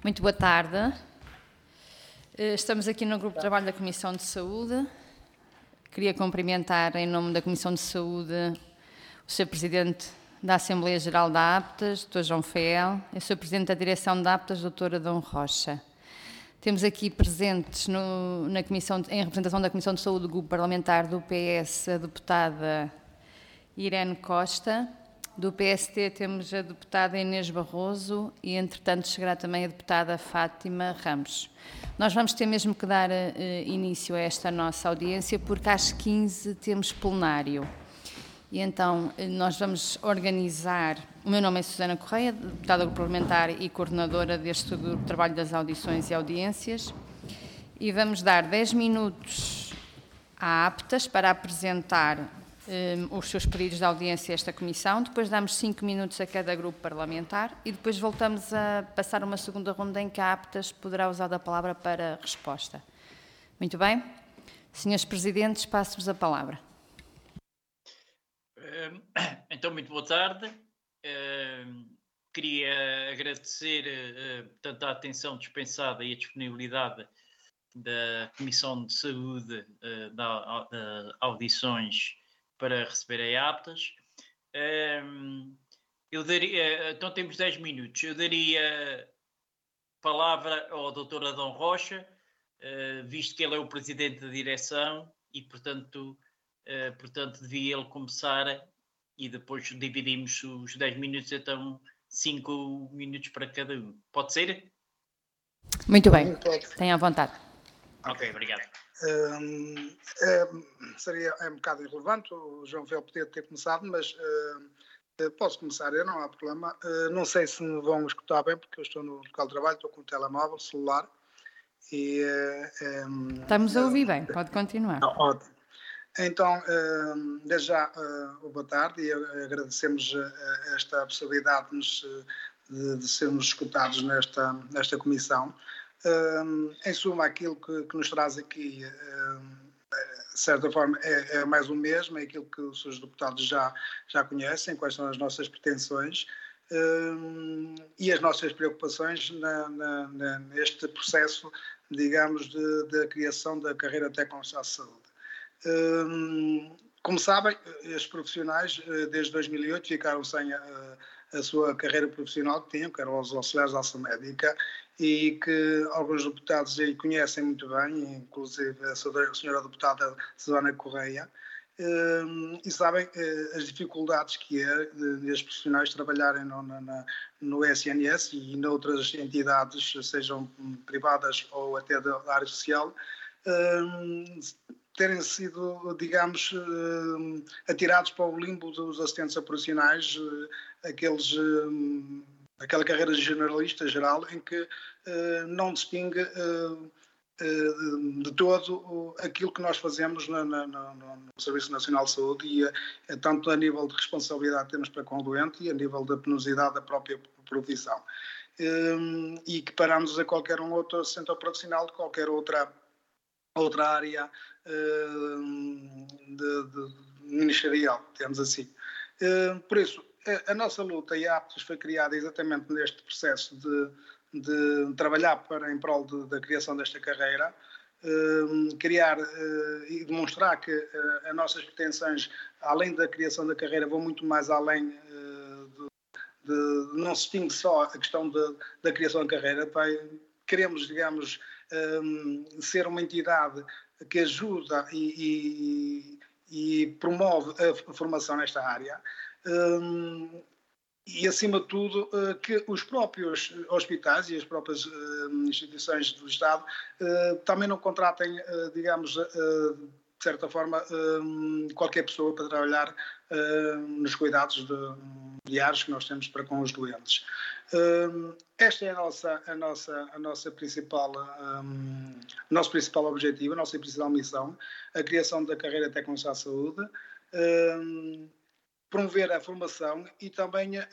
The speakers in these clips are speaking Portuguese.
Muito boa tarde. Estamos aqui no Grupo de Trabalho da Comissão de Saúde. Queria cumprimentar, em nome da Comissão de Saúde, o Sr. Presidente da Assembleia Geral da APTAS, Dr. João Fael, e o Sr. Presidente da Direção da APTAS, Dr. Adão Rocha. Temos aqui presentes, em representação da Comissão de Saúde do Grupo Parlamentar do PS, a deputada Irene Costa. Do PST temos a deputada Inês Barroso e, entretanto, chegará também a deputada Fátima Ramos. Nós vamos ter mesmo que dar início a esta nossa audiência porque às 15 temos plenário. E então nós vamos organizar... O meu nome é Susana Correia, deputada parlamentar e coordenadora deste Grupo de Trabalho das Audições e Audiências. E vamos dar 10 minutos à APTAS para apresentar os seus pedidos de audiência a esta comissão, depois damos 5 minutos a cada grupo parlamentar e depois voltamos a passar uma segunda ronda em que a APTAS poderá usar a palavra para resposta. Muito bem? Senhores Presidentes, passo-vos a palavra. Então, muito boa tarde. Queria agradecer tanto a atenção dispensada e a disponibilidade da Comissão de Saúde da Audições para receber a APTAS. Então temos 10 minutos. Eu daria palavra ao Dr. Adão Rocha, visto que ele é o Presidente da Direção e, portanto, devia ele começar e depois dividimos os 10 minutos, então 5 minutos para cada um. Pode ser? Muito bem. Tenha à vontade. Ok, obrigado. Seria um bocado irrelevante, o João Fael podia ter começado, mas posso começar, não há problema. Não sei se me vão escutar bem, porque eu estou no local de trabalho, estou com o telemóvel, celular. Estamos a ouvir bem, pode continuar. Ótimo. Então, desde já, boa tarde e agradecemos esta possibilidade de sermos escutados nesta comissão. Em suma, aquilo que nos traz aqui, de certa forma, é mais o mesmo, é aquilo que os seus deputados já conhecem, quais são as nossas pretensões e as nossas preocupações neste processo, digamos, da criação da carreira técnica de saúde. Como sabem, os profissionais, desde 2008, ficaram sem a sua carreira profissional que tinham, que eram os auxiliares de ação médica, e que alguns deputados aí conhecem muito bem, inclusive a senhora deputada Susana Correia, e sabem as dificuldades que é dos profissionais trabalharem no SNS e noutras entidades, sejam privadas ou até da área social, terem sido, digamos, atirados para o limbo dos assistentes operacionais, aquela carreira generalista geral em que não distingue de todo aquilo que nós fazemos no Serviço Nacional de Saúde e tanto a nível de responsabilidade que temos para com o doente e a nível da penosidade da própria profissão. E que paramos a qualquer outro assistente operacional de qualquer outra área ministerial, digamos assim. Por isso, a nossa luta e a APTAS foi criada exatamente neste processo de trabalhar em prol da criação desta carreira, criar e demonstrar que as nossas pretensões, além da criação da carreira, vão muito mais além não se distingue só a questão da criação da carreira. Queremos, digamos, ser uma entidade que ajuda e promove a formação nesta área. E, acima de tudo, que os próprios hospitais e as próprias instituições do Estado também não contratem, digamos, de certa forma, qualquer pessoa para trabalhar nos cuidados diários que nós temos para com os doentes. Este é o nosso principal objetivo, a nossa principal missão, a criação da carreira técnica de saúde, promover a formação e também, de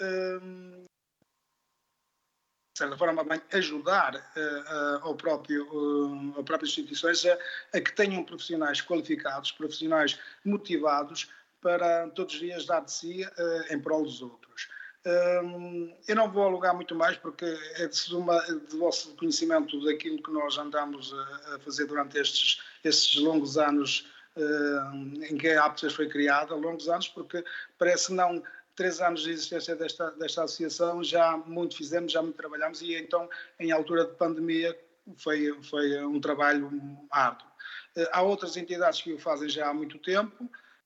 certa forma, ajudar ao próprias instituições a que tenham profissionais qualificados, profissionais motivados para todos os dias dar de si em prol dos outros. Eu não vou alugar muito mais, porque é de vosso conhecimento daquilo que nós andamos a fazer durante estes longos anos em que a Aptas foi criada, longos anos, porque parece não 3 anos de existência desta associação, já muito fizemos, já muito trabalhamos, e então, em altura de pandemia, foi um trabalho árduo. Há outras entidades que o fazem já há muito tempo,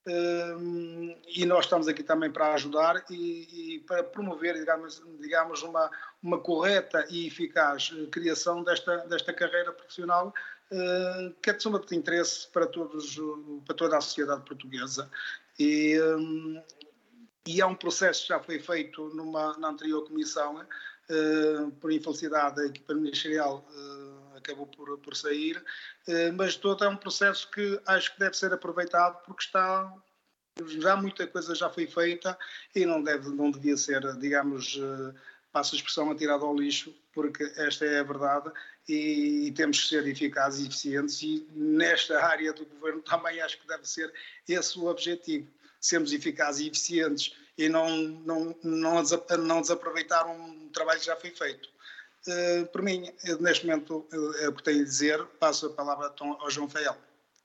e nós estamos aqui também para ajudar e para promover, digamos uma correta e eficaz criação desta carreira profissional, que é de suma de interesse para toda a sociedade portuguesa. E é um processo que já foi feito na anterior comissão, por infelicidade a equipa ministerial acabou por sair, mas todo é um processo que acho que deve ser aproveitado, porque já muita coisa já foi feita e não devia ser, digamos, passo a expressão, atirado ao lixo, porque esta é a verdade e temos que ser eficazes e eficientes, e nesta área do governo também acho que deve ser esse o objetivo, sermos eficazes e eficientes e não desaproveitar um trabalho que já foi feito. Por mim, neste momento, é o que tenho a dizer. Passo a palavra ao João Fael.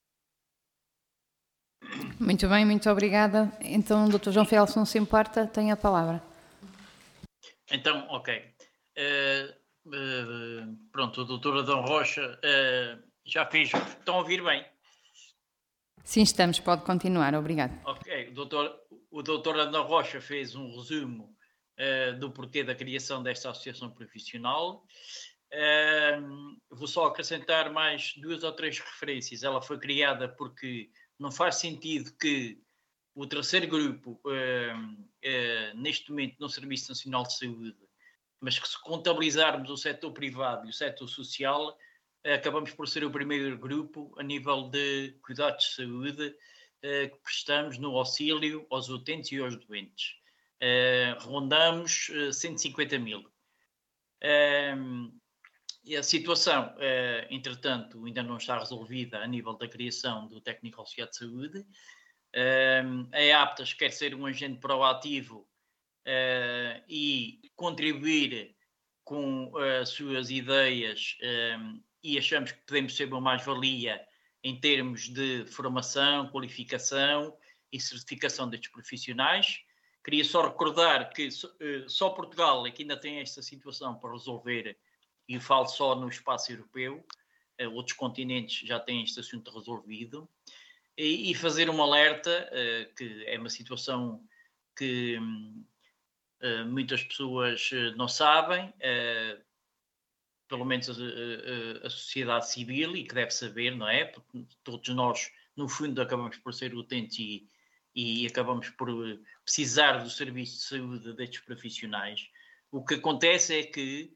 Muito bem, muito obrigada. Então, Dr. João Fael, se não se importa, tem a palavra. Então, ok. Pronto, o Dr. Adão Rocha já fez... Estão a ouvir bem? Sim, estamos. Pode continuar. Obrigado. Ok. O Dr. Adão Rocha fez um resumo do porquê da criação desta associação profissional. Vou só acrescentar mais 2 ou 3 referências. Ela foi criada porque não faz sentido que o terceiro grupo, neste momento, no Serviço Nacional de Saúde, mas que se contabilizarmos o setor privado e o setor social, acabamos por ser o primeiro grupo a nível de cuidados de saúde que prestamos no auxílio aos utentes e aos doentes. Rondamos 150 mil. E a situação, entretanto, ainda não está resolvida a nível da criação do técnico auxiliar de saúde. A Aptas quer ser um agente proativo e contribuir com as suas ideias, e achamos que podemos ser uma mais-valia em termos de formação, qualificação e certificação destes profissionais. Queria só recordar que só Portugal é que ainda tem esta situação para resolver, e falo só no espaço europeu, outros continentes já têm este assunto resolvido, e fazer um alerta, que é uma situação que muitas pessoas não sabem, pelo menos a sociedade civil, e que deve saber, não é? Porque todos nós, no fundo, acabamos por ser utentes e acabamos por precisar do serviço de saúde destes profissionais. O que acontece é que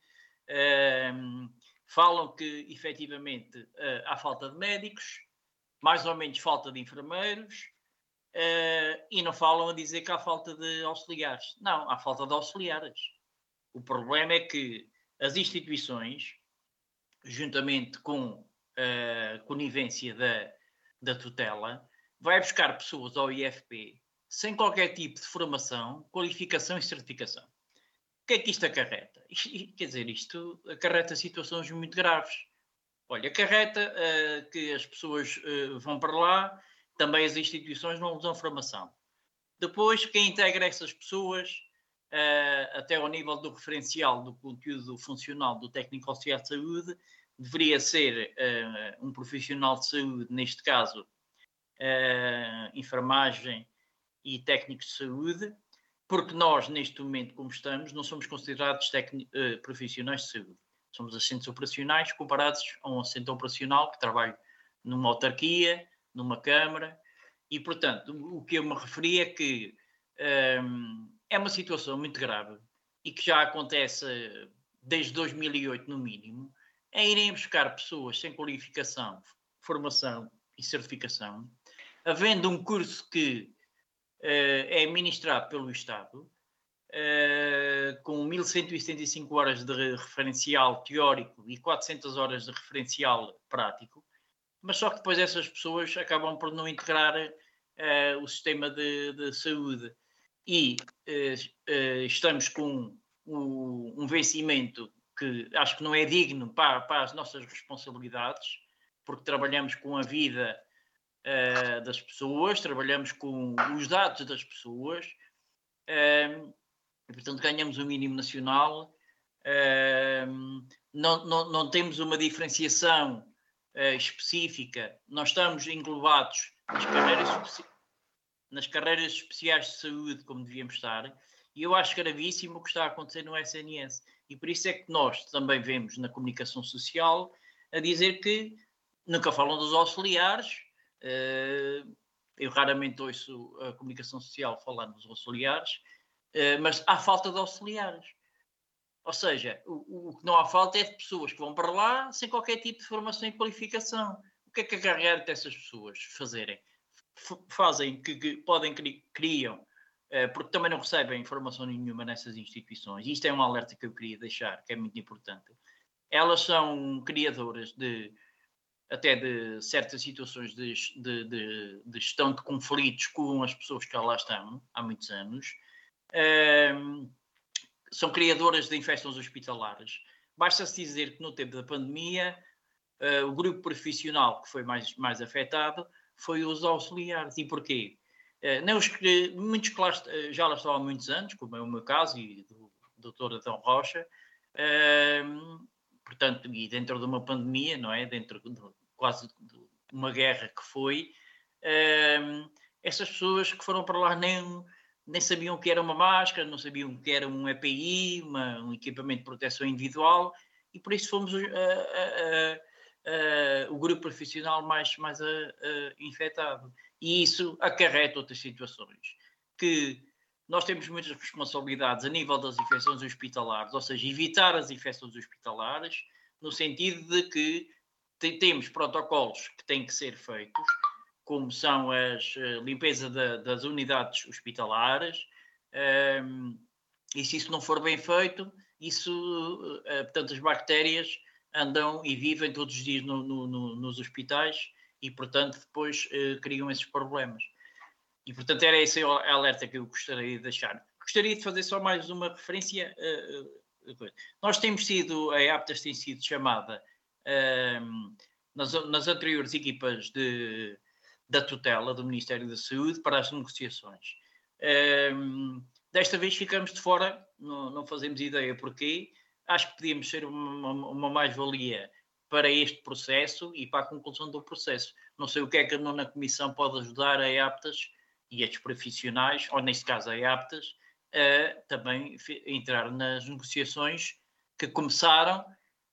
falam que, efetivamente, há falta de médicos, mais ou menos falta de enfermeiros, e não falam a dizer que há falta de auxiliares. Não, há falta de auxiliares. O problema é que as instituições, juntamente com a conivência da tutela, vai buscar pessoas ao IFP sem qualquer tipo de formação, qualificação e certificação. O que é que isto acarreta? Quer dizer, isto acarreta situações muito graves. Olha, acarreta que as pessoas vão para lá, também as instituições não usam formação. Depois, quem integra essas pessoas, até ao nível do referencial do conteúdo funcional do técnico auxiliar de saúde, deveria ser um profissional de saúde, neste caso, enfermagem e técnicos de saúde, porque nós, neste momento, como estamos, não somos considerados profissionais de saúde. Somos assistentes operacionais comparados a um assistente operacional que trabalha numa autarquia, numa câmara, e, portanto, o que eu me referi é que é uma situação muito grave e que já acontece desde 2008, no mínimo, em irem buscar pessoas sem qualificação, formação e certificação, havendo um curso que é ministrado pelo Estado, com 1.175 horas de referencial teórico e 400 horas de referencial prático, mas só que depois essas pessoas acabam por não integrar o sistema de saúde. e estamos com um vencimento que acho que não é digno para as nossas responsabilidades, porque trabalhamos com a vida das pessoas, trabalhamos com os dados das pessoas, e, portanto, ganhamos o mínimo nacional, não temos uma diferenciação específica, nós estamos englobados nas carreiras especiais de saúde, como devíamos estar, e eu acho gravíssimo o que está a acontecer no SNS. E por isso é que nós também vemos na comunicação social a dizer que nunca falam dos auxiliares. Eu raramente ouço a comunicação social falando dos auxiliares, mas há falta de auxiliares. Ou seja, o que não há falta é de pessoas que vão para lá sem qualquer tipo de formação e qualificação. O que é que a carreira dessas pessoas fazerem? Fazem que criam, porque também não recebem informação nenhuma nessas instituições. Isto é um alerta que eu queria deixar, que é muito importante. Elas são criadoras até de certas situações de gestão de conflitos com as pessoas que lá estão há muitos anos. São criadoras de infecções hospitalares. Basta-se dizer que no tempo da pandemia o grupo profissional que foi mais afetado foi os auxiliares. E porquê? Muitos que já lá estão há muitos anos, como é o meu caso e do Dr. Adão Rocha, portanto, e dentro de uma pandemia, não é? Dentro de quase de uma guerra que foi, essas pessoas que foram para lá nem sabiam o que era uma máscara, não sabiam o que era um EPI, um equipamento de proteção individual, e por isso fomos o grupo profissional mais infectado. E isso acarreta outras situações, que nós temos muitas responsabilidades a nível das infecções hospitalares, ou seja, evitar as infecções hospitalares, no sentido de que temos protocolos que têm que ser feitos, como são a limpeza das unidades hospitalares, e se isso não for bem feito, portanto, as bactérias andam e vivem todos os dias nos hospitais e, portanto, depois criam esses problemas. E, portanto, era esse o alerta que eu gostaria de deixar. Gostaria de fazer só mais uma referência. Nós temos sido, a EAPTAS tem sido chamada nas anteriores equipas da tutela do Ministério da Saúde para as negociações. Desta vez ficamos de fora, não fazemos ideia porquê. Acho que podíamos ser uma mais-valia para este processo e para a conclusão do processo. Não sei o que é que a nona comissão pode ajudar a EAPTAS e estes profissionais, ou neste caso a EAPTAS, a também entrar nas negociações que começaram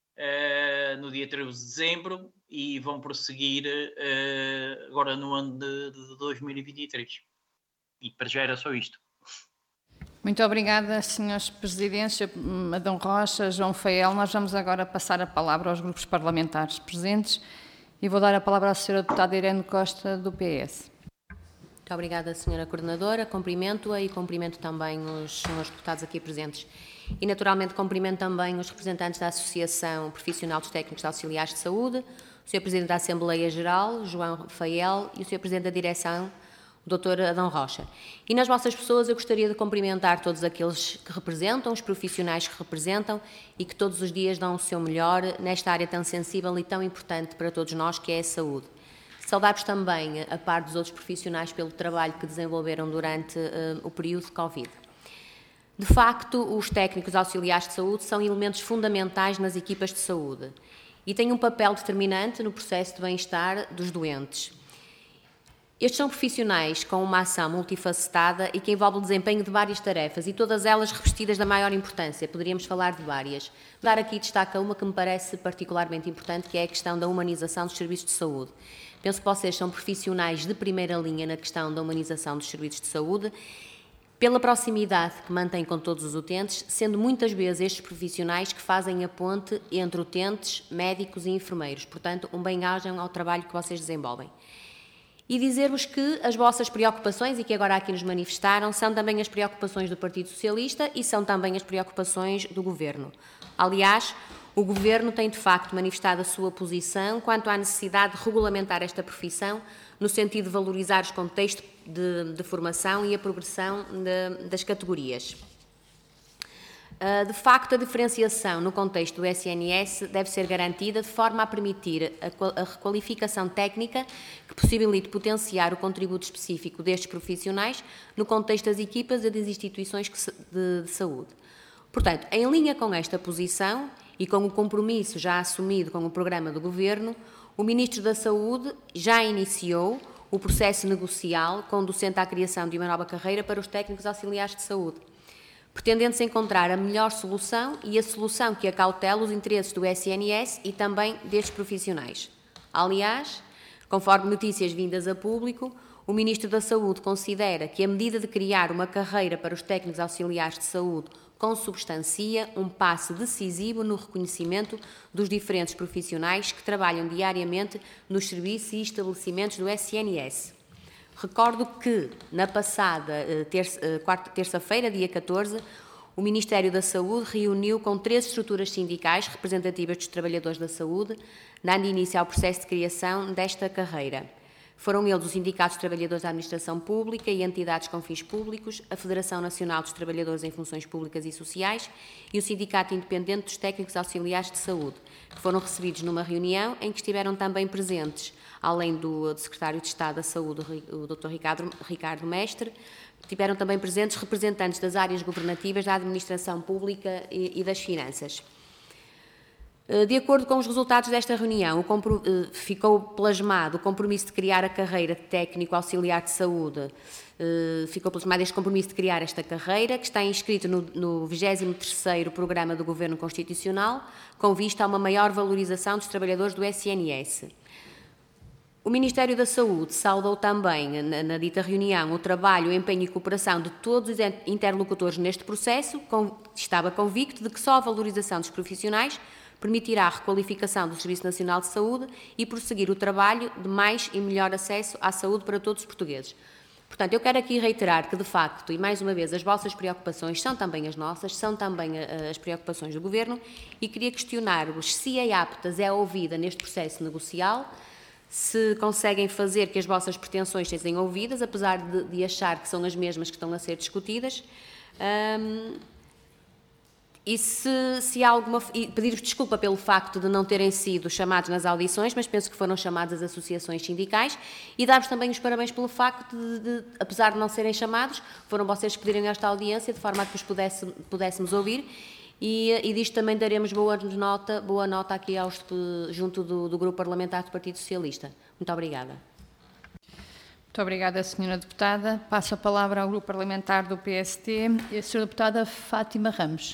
no dia 13 de dezembro e vão prosseguir agora no ano de 2023. E para já era só isto. Muito obrigada, Srs. Presidentes, Adão Rocha, João Fael. Nós vamos agora passar a palavra aos grupos parlamentares presentes e vou dar a palavra à Sra. Deputada Irene Costa, do PS. Muito obrigada, Sra. Coordenadora. Cumprimento-a e cumprimento também os senhores deputados aqui presentes. E, naturalmente, cumprimento também os representantes da Associação Profissional dos Técnicos de Auxiliares de Saúde, o Sr. Presidente da Assembleia Geral, João Fael, e o Sr. Presidente da Direção, o Dr. Adão Rocha. E nas vossas pessoas eu gostaria de cumprimentar todos aqueles que representam, os profissionais que representam e que todos os dias dão o seu melhor nesta área tão sensível e tão importante para todos nós, que é a saúde. Saudar-vos também, a par dos outros profissionais, pelo trabalho que desenvolveram durante o período de Covid. De facto, os técnicos auxiliares de saúde são elementos fundamentais nas equipas de saúde e têm um papel determinante no processo de bem-estar dos doentes. Estes são profissionais com uma ação multifacetada e que envolve o desempenho de várias tarefas e todas elas revestidas da maior importância. Poderíamos falar de várias. Dar aqui destaca uma que me parece particularmente importante, que é a questão da humanização dos serviços de saúde. Penso que vocês são profissionais de primeira linha na questão da humanização dos serviços de saúde, pela proximidade que mantêm com todos os utentes, sendo muitas vezes estes profissionais que fazem a ponte entre utentes, médicos e enfermeiros. Portanto, um bem-ajam ao trabalho que vocês desenvolvem. E dizer-vos que as vossas preocupações, e que agora aqui nos manifestaram, são também as preocupações do Partido Socialista e são também as preocupações do Governo. Aliás, o Governo tem, de facto, manifestado a sua posição quanto à necessidade de regulamentar esta profissão, no sentido de valorizar os contextos de formação e a progressão das categorias. De facto, a diferenciação no contexto do SNS deve ser garantida de forma a permitir a requalificação técnica que possibilite potenciar o contributo específico destes profissionais no contexto das equipas e das instituições de saúde. Portanto, em linha com esta posição e com o compromisso já assumido com o programa do Governo, o Ministro da Saúde já iniciou o processo negocial conducente à criação de uma nova carreira para os técnicos auxiliares de saúde, pretendendo-se encontrar a melhor solução e a solução que acautela os interesses do SNS e também destes profissionais. Aliás, conforme notícias vindas a público, o Ministro da Saúde considera que a medida de criar uma carreira para os técnicos auxiliares de saúde consubstancia um passo decisivo no reconhecimento dos diferentes profissionais que trabalham diariamente nos serviços e estabelecimentos do SNS. Recordo que, na passada terça-feira, dia 14, o Ministério da Saúde reuniu com 13 estruturas sindicais representativas dos trabalhadores da saúde, dando início ao processo de criação desta carreira. Foram eles os Sindicatos de Trabalhadores da Administração Pública e entidades com fins públicos, a Federação Nacional dos Trabalhadores em Funções Públicas e Sociais e o Sindicato Independente dos Técnicos Auxiliares de Saúde, que foram recebidos numa reunião em que estiveram também presentes, além do Secretário de Estado da Saúde, o Dr. Ricardo Mestre, estiveram também presentes representantes das áreas governativas da Administração Pública e das Finanças. De acordo com os resultados desta reunião, ficou plasmado o compromisso de criar a carreira de técnico auxiliar de saúde. Ficou plasmado este compromisso de criar esta carreira, que está inscrito no 23º Programa do Governo Constitucional, com vista a uma maior valorização dos trabalhadores do SNS. O Ministério da Saúde saudou também, na dita reunião, o trabalho, o empenho e cooperação de todos os interlocutores neste processo, estava convicto de que só a valorização dos profissionais permitirá a requalificação do Serviço Nacional de Saúde e prosseguir o trabalho de mais e melhor acesso à saúde para todos os portugueses. Portanto, eu quero aqui reiterar que, de facto, e mais uma vez, as vossas preocupações são também as nossas, são também as preocupações do Governo, e queria questionar-vos se a APTAS é ouvida neste processo negocial, se conseguem fazer que as vossas pretensões sejam ouvidas, apesar de achar que são as mesmas que estão a ser discutidas, e se há alguma... E pedir-vos desculpa pelo facto de não terem sido chamados nas audições, mas penso que foram chamadas as associações sindicais, e dar-vos também os parabéns pelo facto de, apesar de não serem chamados, foram vocês que pediram esta audiência, de forma a que vos pudéssemos ouvir, e disto também daremos boa nota aqui junto do Grupo Parlamentar do Partido Socialista. Muito obrigada. Muito obrigada, Sra. Deputada. Passo a palavra ao Grupo Parlamentar do PST e a Sra. Deputada Fátima Ramos.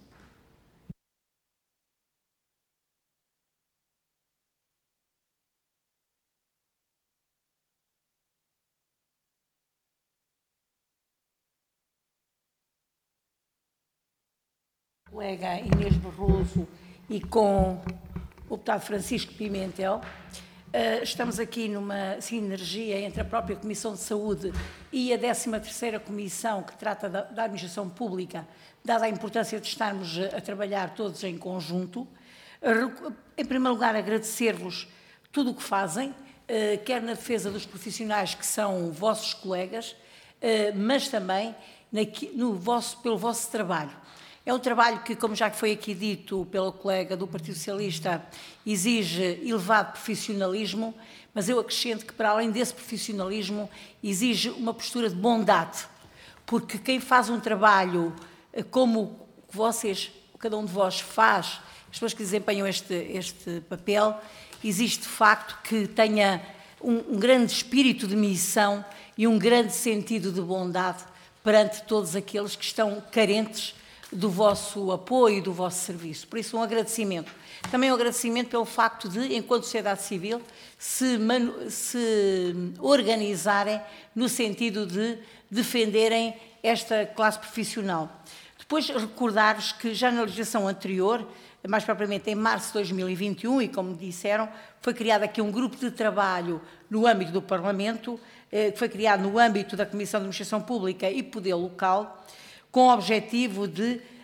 Colega Inês Barroso e com o deputado Francisco Pimentel. Estamos aqui numa sinergia entre a própria Comissão de Saúde e a 13ª Comissão que trata da Administração Pública, dada a importância de estarmos a trabalhar todos em conjunto. Em primeiro lugar, agradecer-vos tudo o que fazem, quer na defesa dos profissionais que são vossos colegas, mas também pelo vosso trabalho. É um trabalho que, como já foi aqui dito pelo colega do Partido Socialista, exige elevado profissionalismo, mas eu acrescento que, para além desse profissionalismo, exige uma postura de bondade, porque quem faz um trabalho como vocês, cada um de vós faz, as pessoas que desempenham este papel, existe de facto que tenha um grande espírito de missão e um grande sentido de bondade perante todos aqueles que estão carentes do vosso apoio e do vosso serviço. Por isso, um agradecimento. Também um agradecimento pelo facto de, enquanto sociedade civil, se organizarem no sentido de defenderem esta classe profissional. Depois, recordar-vos que já na legislação anterior, mais propriamente em março de 2021, e como disseram, foi criado aqui um grupo de trabalho no âmbito do Parlamento, que foi criado no âmbito da Comissão de Administração Pública e Poder Local, com o objetivo de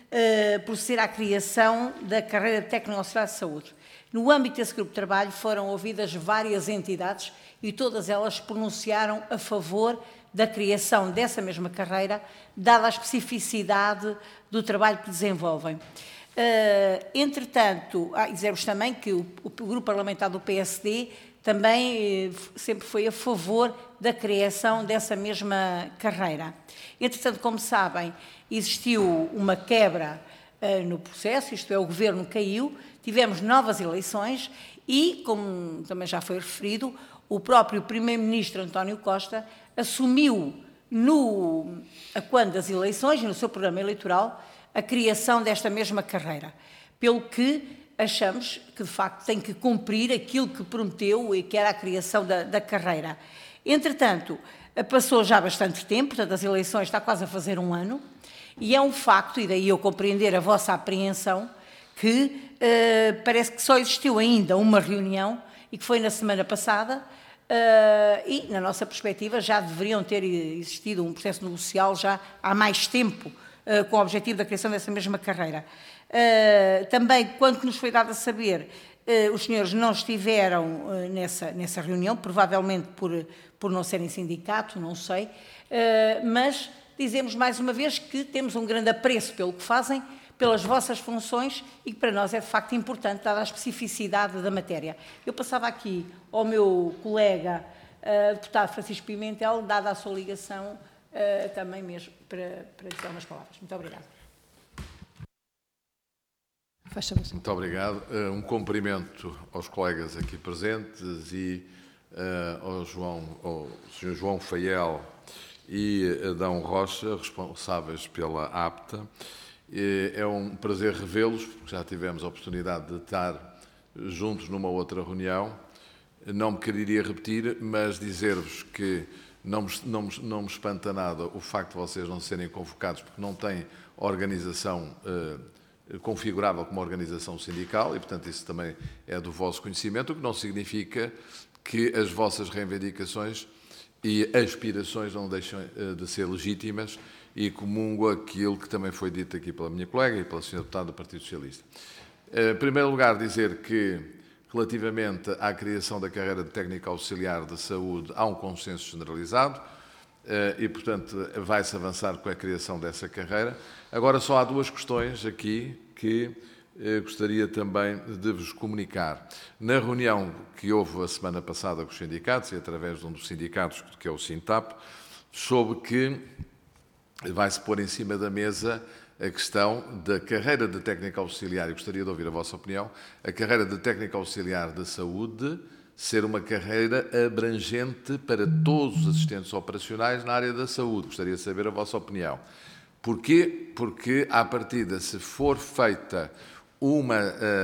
proceder à criação da carreira de técnico auxiliar de saúde. No âmbito desse grupo de trabalho foram ouvidas várias entidades e todas elas pronunciaram a favor da criação dessa mesma carreira, dada a especificidade do trabalho que desenvolvem. Entretanto, dizer-vos também que o grupo parlamentar do PSD também sempre foi a favor da criação dessa mesma carreira. Entretanto, como sabem, existiu uma quebra no processo, isto é, o governo caiu, tivemos novas eleições e, como também já foi referido, o próprio primeiro-ministro António Costa assumiu, quando das eleições, no seu programa eleitoral, a criação desta mesma carreira, pelo que achamos que, de facto, tem que cumprir aquilo que prometeu e que era a criação da carreira. Entretanto, passou já bastante tempo, portanto, as eleições está quase a fazer um ano, e é um facto, e daí eu compreender a vossa apreensão, que parece que só existiu ainda uma reunião, e que foi na semana passada, e, na nossa perspectiva, já deveriam ter existido um processo negocial já há mais tempo, com o objetivo da criação dessa mesma carreira. Também, quanto nos foi dado a saber, os senhores não estiveram nessa reunião, provavelmente por não serem sindicato, não sei, mas dizemos mais uma vez que temos um grande apreço pelo que fazem, pelas vossas funções e que para nós é de facto importante, dada a especificidade da matéria. Eu passava aqui ao meu colega, deputado Francisco Pimentel, dada a sua ligação, também mesmo para dizer umas palavras. Muito obrigada. Muito obrigado. Um cumprimento aos colegas aqui presentes e ao Sr. João Faiel e Adão Rocha, responsáveis pela APTA. É um prazer revê-los, porque já tivemos a oportunidade de estar juntos numa outra reunião. Não me quereria repetir, mas dizer-vos que não me espanta nada o facto de vocês não serem convocados, porque não têm organização configurável como organização sindical e, portanto, isso também é do vosso conhecimento, o que não significa que as vossas reivindicações e aspirações não deixam de ser legítimas e comungo aquilo que também foi dito aqui pela minha colega e pela senhora deputada do Partido Socialista. Em primeiro lugar, dizer que, relativamente à criação da carreira de técnico auxiliar de saúde, há um consenso generalizado e, portanto, vai-se avançar com a criação dessa carreira. Agora, só há duas questões aqui que gostaria também de vos comunicar. Na reunião que houve a semana passada com os sindicatos, e através de um dos sindicatos, que é o SINTAP, soube que vai-se pôr em cima da mesa a questão da carreira de técnico auxiliar, e gostaria de ouvir a vossa opinião, a carreira de técnico auxiliar de saúde ser uma carreira abrangente para todos os assistentes operacionais na área da saúde. Gostaria de saber a vossa opinião. Porquê? Porque, à partida, se for feita uma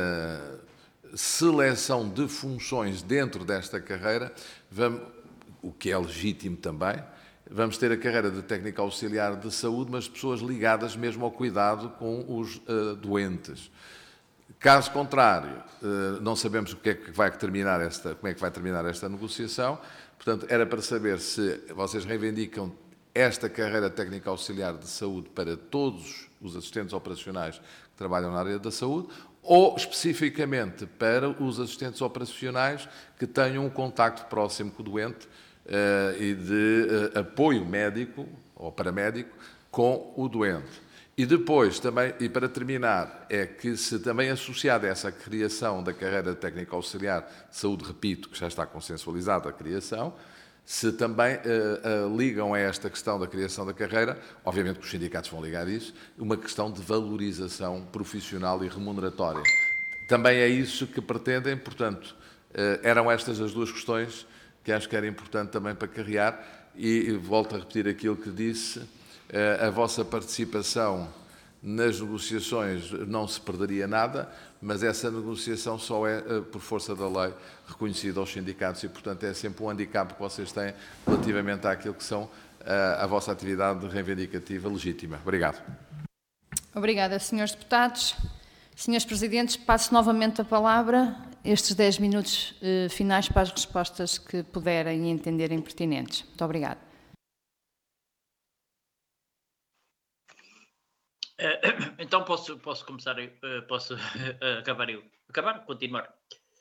seleção de funções dentro desta carreira, o que é legítimo também, vamos ter a carreira de técnico auxiliar de saúde, mas pessoas ligadas mesmo ao cuidado com os doentes. Caso contrário, não sabemos como é que vai terminar esta negociação, portanto, era para saber se vocês reivindicam esta carreira técnica auxiliar de saúde para todos os assistentes operacionais que trabalham na área da saúde ou especificamente para os assistentes operacionais que tenham um contacto próximo com o doente e de apoio médico ou paramédico com o doente. E depois, também, e para terminar, é que se também associada a essa criação da carreira técnica auxiliar de saúde, repito, que já está consensualizada a criação, se também ligam a esta questão da criação da carreira, obviamente que os sindicatos vão ligar isso, uma questão de valorização profissional e remuneratória. Também é isso que pretendem, portanto, eram estas as duas questões que acho que era importante também para carrear e volto a repetir aquilo que disse, a vossa participação nas negociações não se perderia nada, mas essa negociação só é, por força da lei, reconhecida aos sindicatos e, portanto, é sempre um handicap que vocês têm relativamente àquilo que são a vossa atividade reivindicativa legítima. Obrigado. Obrigada, senhores deputados. Senhores presidentes, passo novamente a palavra, estes 10 minutos finais para as respostas que puderem e entenderem pertinentes. Muito obrigada. Então posso começar, posso continuar.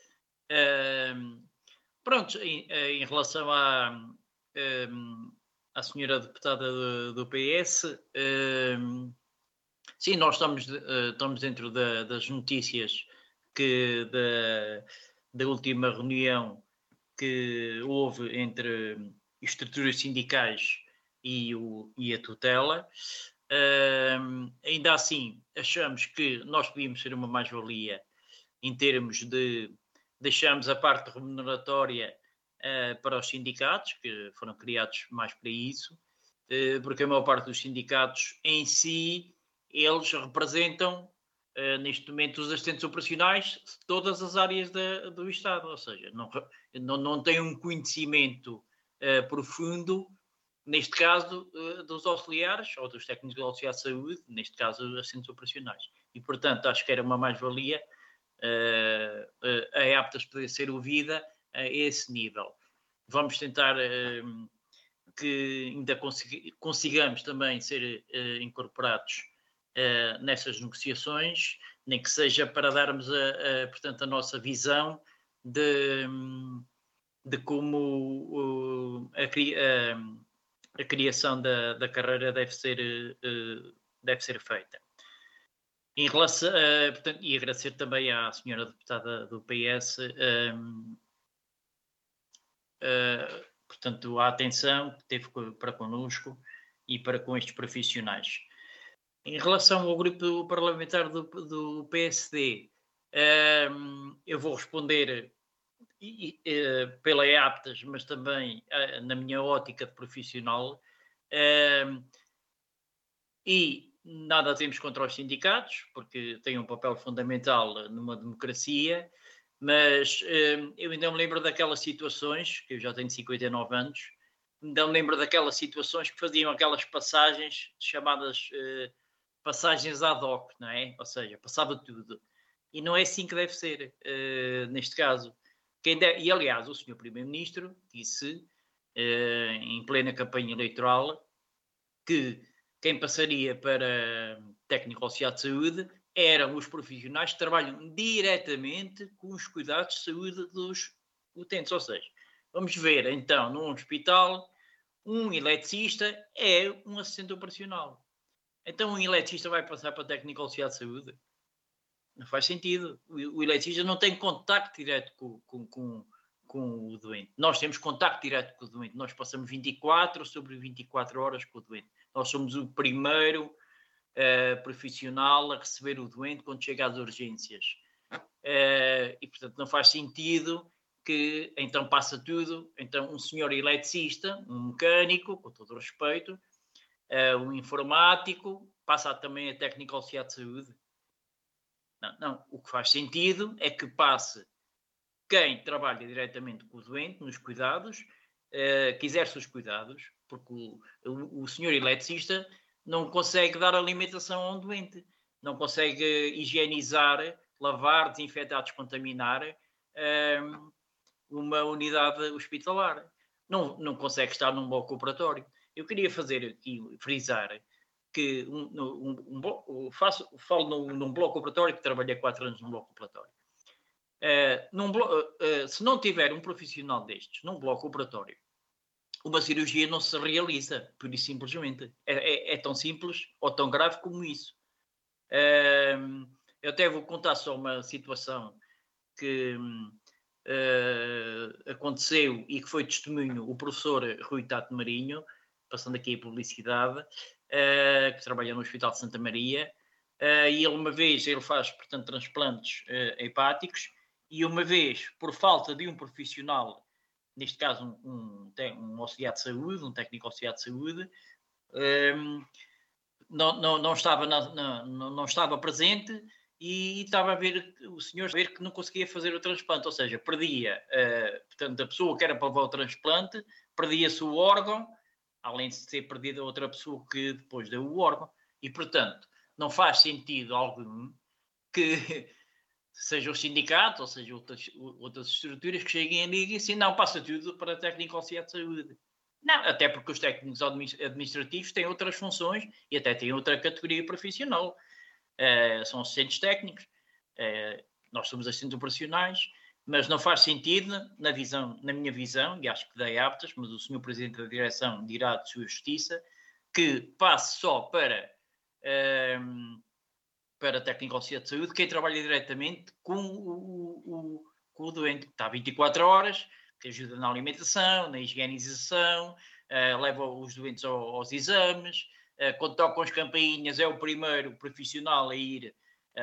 Pronto, em relação à senhora deputada do PS, sim, nós estamos dentro das notícias da última reunião que houve entre estruturas sindicais e a tutela. Ainda assim, achamos que nós podíamos ser uma mais-valia em termos de deixarmos a parte remuneratória para os sindicatos, que foram criados mais para isso, porque a maior parte dos sindicatos em si, eles representam, neste momento, os assistentes operacionais de todas as áreas do Estado, ou seja, não têm um conhecimento profundo, neste caso, dos auxiliares, ou dos técnicos de auxiliar de saúde, neste caso, assistentes operacionais. E, portanto, acho que era uma mais-valia a APTAS poder ser ouvida a esse nível. Vamos tentar que ainda consigamos também ser incorporados nessas negociações, nem que seja para darmos portanto, a nossa visão de como a criação da carreira deve ser feita. Em relação, portanto, e agradecer também à senhora deputada do PS portanto, a atenção que teve para connosco e para com estes profissionais. Em relação ao grupo parlamentar do PSD, eu vou responder pela APTAS, mas também na minha ótica de profissional, e nada temos contra os sindicatos, porque têm um papel fundamental numa democracia, mas eu ainda me lembro daquelas situações, que eu já tenho 59 anos, ainda me lembro daquelas situações que faziam aquelas passagens chamadas passagens ad hoc, não é? Ou seja, passava tudo. E não é assim que deve ser, neste caso. E, aliás, o Sr. Primeiro-Ministro disse, em plena campanha eleitoral, que quem passaria para técnico auxiliar de saúde eram os profissionais que trabalham diretamente com os cuidados de saúde dos utentes. Ou seja, vamos ver, então, num hospital, um eletricista é um assistente operacional. Então, um eletricista vai passar para técnico auxiliar de saúde? Não faz sentido. O eletricista não tem contacto direto com o doente. Nós temos contacto direto com o doente. Nós passamos 24 sobre 24 horas com o doente. Nós somos o primeiro profissional a receber o doente quando chega às urgências. E, portanto, não faz sentido que, então, passa tudo. Então, um senhor eletricista, um mecânico, com todo o respeito, um informático, passa também a técnico auxiliar de saúde. Não. O que faz sentido é que passe quem trabalha diretamente com o doente, nos cuidados, que exerce os cuidados, porque o senhor eletricista não consegue dar alimentação a um doente, não consegue higienizar, lavar, desinfetar, descontaminar uma unidade hospitalar. Não consegue estar num bloco operatório. Eu queria frisar que falo num bloco operatório, que trabalhei 4 anos num bloco operatório. Se não tiver um profissional destes num bloco operatório, uma cirurgia não se realiza, pura e simplesmente. É tão simples ou tão grave como isso. Eu até vou contar só uma situação que aconteceu e que foi testemunho o professor Rui Tato Marinho, passando aqui a publicidade, que trabalha no Hospital de Santa Maria, e ele faz, portanto, transplantes hepáticos, e uma vez, por falta de um profissional, neste caso um auxiliar de saúde, um técnico auxiliar de saúde, não estava presente, e estava a ver o senhor que não conseguia fazer o transplante, ou seja, perdia, portanto, a pessoa que era para levar o transplante, perdia-se o órgão, além de ser perdida outra pessoa que depois deu o órgão, e, portanto, não faz sentido algum que seja o sindicato, ou seja, outras estruturas que cheguem e digam assim, não, passa tudo para técnico auxiliar de saúde. Não, até porque os técnicos administrativos têm outras funções e até têm outra categoria profissional. São assistentes técnicos, nós somos assistentes operacionais, mas não faz sentido, na minha visão, e acho que dei aptas, mas o Sr. Presidente da Direção dirá de sua justiça, que passe só para técnico auxiliar de saúde quem trabalha diretamente com o doente, que está 24 horas, que ajuda na alimentação, na higienização, leva os doentes aos exames, quando tocam as campainhas é o primeiro profissional a ir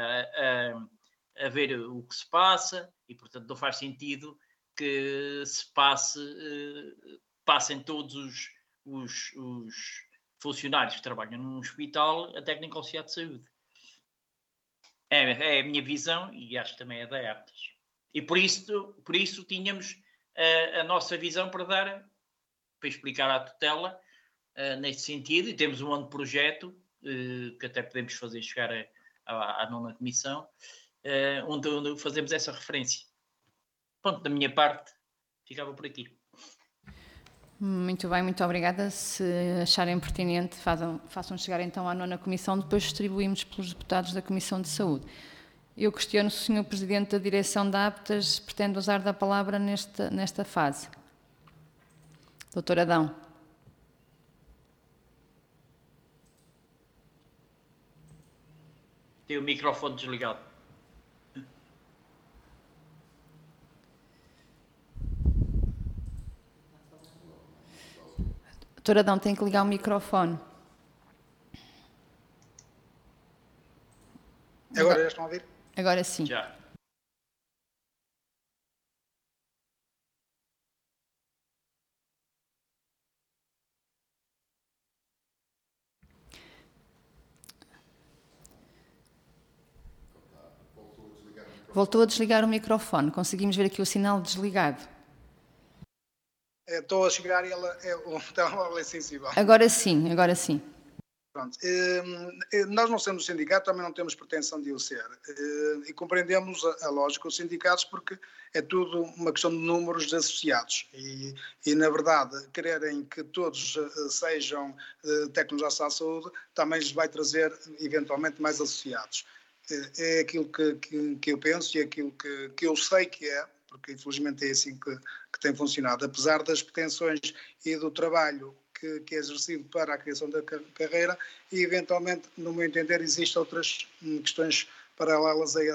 a ver o que se passa e, portanto, não faz sentido que se passem todos os funcionários que trabalham num hospital a técnico auxiliar de saúde. É a minha visão e acho que também é da APTAS. E por isso tínhamos a nossa visão para explicar à tutela neste sentido, e temos um ano de projeto que até podemos fazer chegar à nona comissão, onde fazemos essa referência. Pronto, da minha parte, ficava por aqui. Muito bem, muito obrigada. Se acharem pertinente, façam chegar então à nona comissão, depois distribuímos pelos deputados da Comissão de Saúde. Eu questiono se o Sr. Presidente da Direção da APTAS pretende usar da palavra nesta fase. Doutor Adão. Tem o microfone desligado. Doutor Adão, tem que ligar o microfone. Agora já estão a ouvir? Agora sim. Já. Voltou a desligar o microfone. Conseguimos ver aqui o sinal desligado. Estou a chegar e o telemóvel é sensível. Agora sim, agora sim. Pronto. Nós não sendo sindicato, também não temos pretensão de o ser. E compreendemos a lógica dos sindicatos porque é tudo uma questão de números de associados. E na verdade, quererem que todos sejam técnicos da saúde também lhes vai trazer, eventualmente, mais associados. É aquilo que eu penso e é aquilo que eu sei que é, porque infelizmente é assim que tem funcionado. Apesar das pretensões e do trabalho que é exercido para a criação da carreira e, eventualmente, no meu entender, existem outras questões paralelas a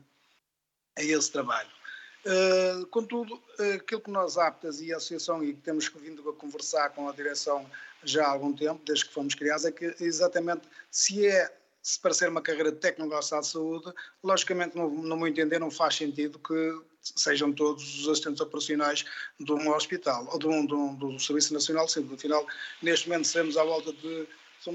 esse trabalho. Contudo, aquilo que nós APTAS e a Associação e que temos vindo a conversar com a direção já há algum tempo, desde que fomos criados, é que exatamente se para ser uma carreira de técnico de saúde, logicamente, no meu entender, não faz sentido que sejam todos os assistentes operacionais de um hospital ou do Serviço Nacional de Saúde. Afinal, neste momento somos à volta de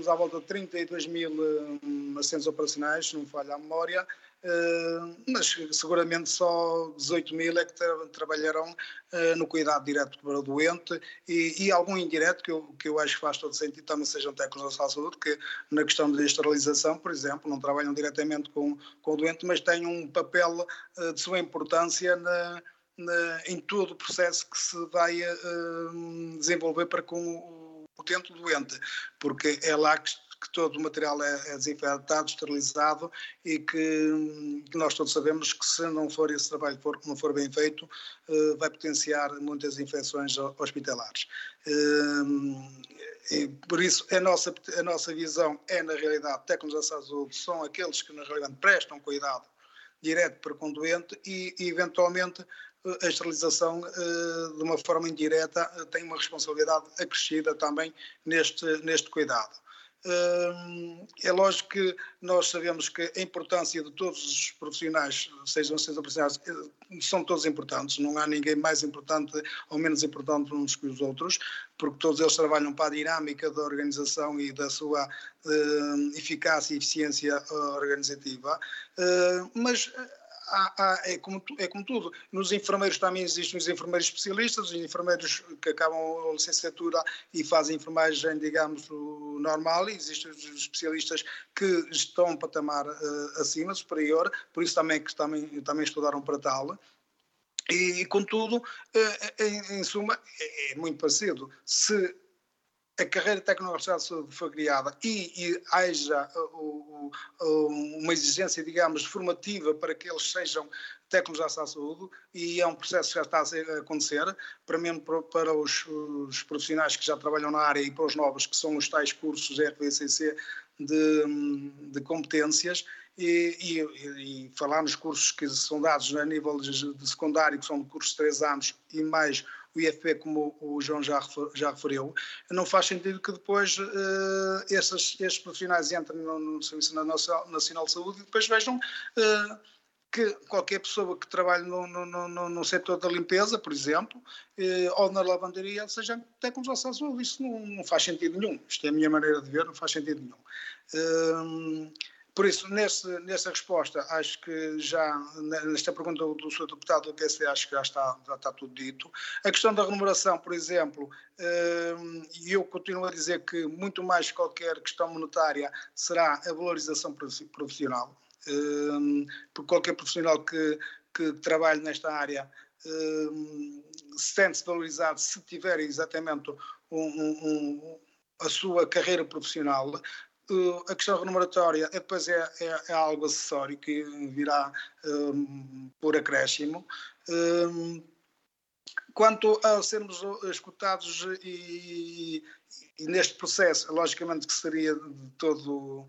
32 mil assistentes operacionais, se não me falha a memória, mas seguramente só 18 mil é que trabalharão no cuidado direto para o doente e algum indireto que eu acho que faz todo sentido também sejam técnicos da saúde, que na questão de esterilização, por exemplo, não trabalham diretamente com o doente, mas têm um papel de sua importância em todo o processo que se vai desenvolver para com o utente doente, porque é lá que todo o material é desinfetado, esterilizado e que nós todos sabemos que se não for esse trabalho não for bem feito, vai potenciar muitas infecções hospitalares. Por isso, a nossa visão é, na realidade, técnicos da saúde são aqueles que, na realidade, prestam cuidado direto para com o doente e, eventualmente, a esterilização, de uma forma indireta, tem uma responsabilidade acrescida também neste cuidado. É lógico que nós sabemos que a importância de todos os profissionais, sejam profissionais, são todos importantes, não há ninguém mais importante ou menos importante uns que os outros, porque todos eles trabalham para a dinâmica da organização e da sua eficácia e eficiência organizativa, mas é como tudo. Nos enfermeiros também existem os enfermeiros especialistas, os enfermeiros que acabam a licenciatura e fazem enfermagem, digamos, normal, e existem os especialistas que estão um patamar acima, superior, por isso também estudaram para tal. E, contudo, em suma, é muito parecido. Se a carreira tecnológica de saúde foi criada e haja uma exigência, digamos, formativa para que eles sejam técnicos da saúde, e é um processo que já está a acontecer, para mesmo para os profissionais que já trabalham na área e para os novos, que são os tais cursos RVCC de competências, e falar nos cursos que são dados a nível de secundário, que são de cursos de 3 anos e mais o IFP, como o João já referiu, não faz sentido que depois estes profissionais entrem no Serviço Nacional de Saúde e depois vejam que qualquer pessoa que trabalhe no setor da limpeza, por exemplo, ou na lavanderia, seja técnico de saúde. Isso não faz sentido nenhum. Isto é a minha maneira de ver, não faz sentido nenhum. Por isso, nessa resposta, acho que já, nesta pergunta do Sr. Deputado do PSD, acho que já está tudo dito. A questão da remuneração, por exemplo, e eu continuo a dizer que muito mais que qualquer questão monetária será a valorização profissional. Porque qualquer profissional que trabalhe nesta área sente-se valorizado se tiver exatamente a sua carreira profissional. A questão remuneratória depois é algo acessório que virá por acréscimo. Quanto a sermos escutados e neste processo, logicamente que seria de todo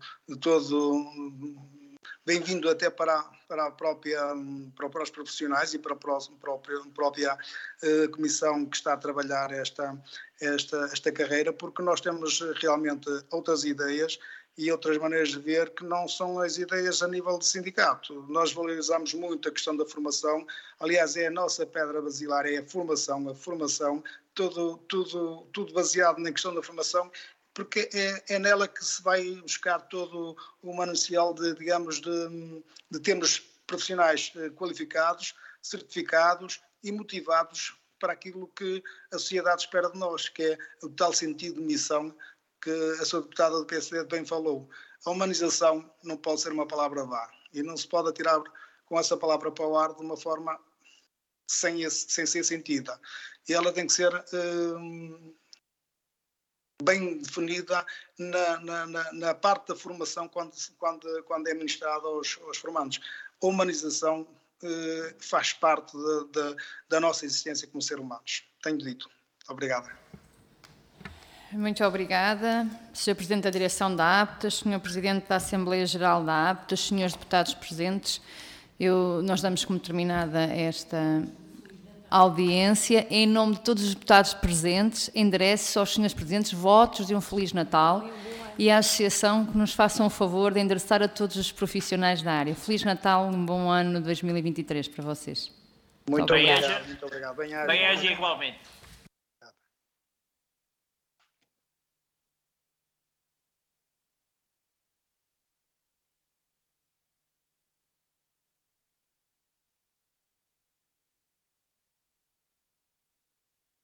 bem-vindo até para os profissionais e para a própria comissão que está a trabalhar esta carreira, porque nós temos realmente outras ideias e outras maneiras de ver que não são as ideias a nível de sindicato. Nós valorizamos muito a questão da formação, aliás é a nossa pedra basilar, é a formação, tudo baseado na questão da formação, porque é nela que se vai buscar todo o manancial de termos profissionais qualificados, certificados e motivados para aquilo que a sociedade espera de nós, que é o tal sentido de missão que a sua deputada do PSD bem falou. A humanização não pode ser uma palavra vá, e não se pode atirar com essa palavra para o ar de uma forma sem ser sentida. E ela tem que ser bem definida na parte da formação quando é ministrada aos formandos. A humanização faz parte da nossa existência como seres humanos. Tenho dito. Obrigado. Muito obrigada. Sr. Presidente da Direção da APTA, Sr. Presidente da Assembleia Geral da APTA, Srs. Deputados presentes, nós damos como terminada esta audiência. Em nome de todos os deputados presentes, endereço aos Srs. Presidentes votos de um Feliz Natal e à Associação que nos façam o favor de endereçar a todos os profissionais da área. Feliz Natal, um bom ano 2023 para vocês. Muito obrigado. Muito obrigado. Bem-aja igualmente.